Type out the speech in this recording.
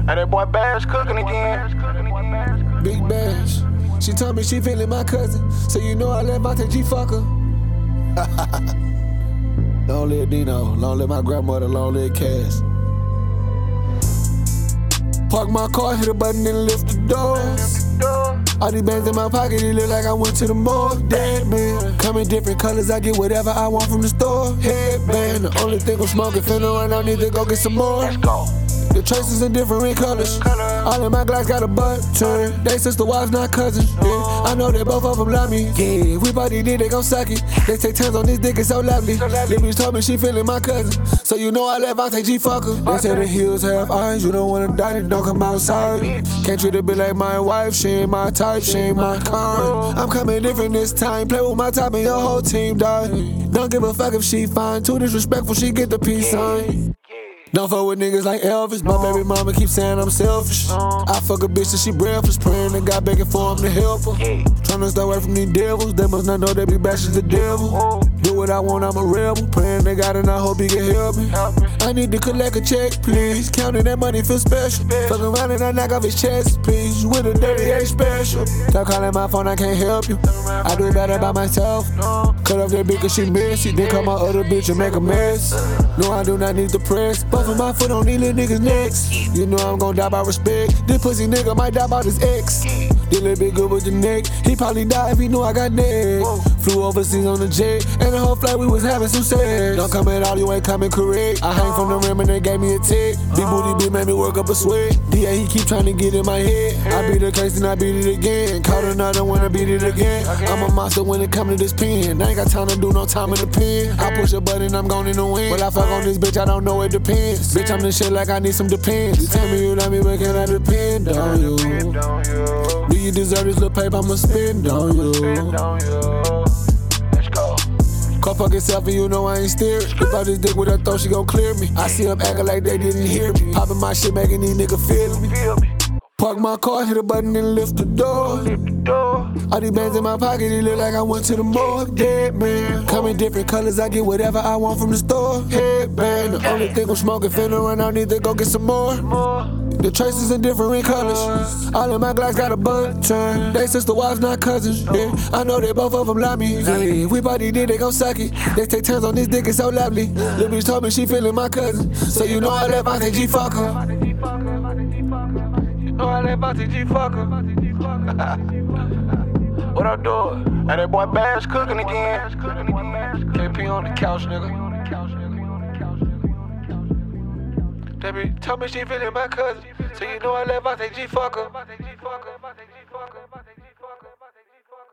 Hey, that boy Bash cooking again. Big Bash. She told me she feeling my cousin, so you know I let Monte G fuck her. Long live Dino, long live my grandmother, long live Cass. Park my car, hit a button and lift the doors. All these bands in my pocket, it look like I went to the mall. Dead man, come in different colors, I get whatever I want from the store. Headband, the only thing I'm smoking, finna run out, need to go get some more. Let's go. The traces in different colors. All in my glass got a button. They sister wives, not cousins. Yeah, I know that both of them love me. Yeah, we party did, they gon' suck it. They take turns on this dick, it's so lovely. Lil' bitch told me she feeling my cousin, so you know I let Monte G fuck her. They say the hills have eyes, you don't wanna die, then don't come outside. Can't treat a bitch like my wife, she ain't my type, she ain't my kind. I'm coming different this time, play with my top and your whole team die. Don't give a fuck if she fine, too disrespectful, she get the peace sign. Don't fuck with niggas like Elvis. My baby mama keep saying I'm selfish. I fuck a bitch till she breathless, praying to God begging for him to help her. Tryna stay away from these devils, they must not know they be bashing the devil. Do what I want, I'm a rebel, praying to God and I hope he can help me. I need to collect a check, please. Counting that money feel special. Fuck around and I knock off his chest, please. With a dirty ain't special. Stop calling my phone, I can't help you. I do better by myself. Cut off that bitch cause she messy, then call my other bitch and make a mess. No, I do not need the press. Both my foot on these little niggas' necks. You know I'm gon' die by respect. This pussy nigga might die by his ex. This little bit good with the neck. He probably die if he knew I got neck. Flew overseas on the jet, and the whole flight we was having some sex. Don't come at all, you ain't coming correct. I hang from the rim and they gave me a tick. Big booty bitch made me work up a sweat. DA, he keep trying to get in my head. I beat the case and I beat it again. Caught another one, I beat it again. I'm a monster when it come to this pen. I ain't got time to do no time in the pen. I push a button, I'm gone in the wind. Well, I fuck on this bitch, I don't know, it depends. Bitch, I'm the shit like I need some depends. You tell me you love me, but can I depend on you? Do you deserve this little paper I'ma spend on you? Let's go. Call fucking selfie, you know I ain't steering. If I this dick with her throat, she gon' clear me. I see them acting like they didn't hear me. Popping my shit, making these niggas feel me. Park my car, hit a button and lift the door. All these bands in my pocket, it look like I went to the mall. Dead man, come in different colors, I get whatever I want from the store. Headband, the only thing I'm smoking, finna run out, need to go get some more. The traces in different colors. All in my glass got a button. They sister wives, not cousins. Yeah, I know that both of them love me. Yeah, we party did, they gon' suck it. They take turns on this dick, it's so lovely. Lil' bitch told me she feeling my cousin, so you know I let Monte G fuck her. Oh, I let Monte G fuck her. What I do? Hey, that boy Bash cooking again. KP on the couch, nigga. Baby, tell me she feeling my cousin, so you know I let Monte G fuck her.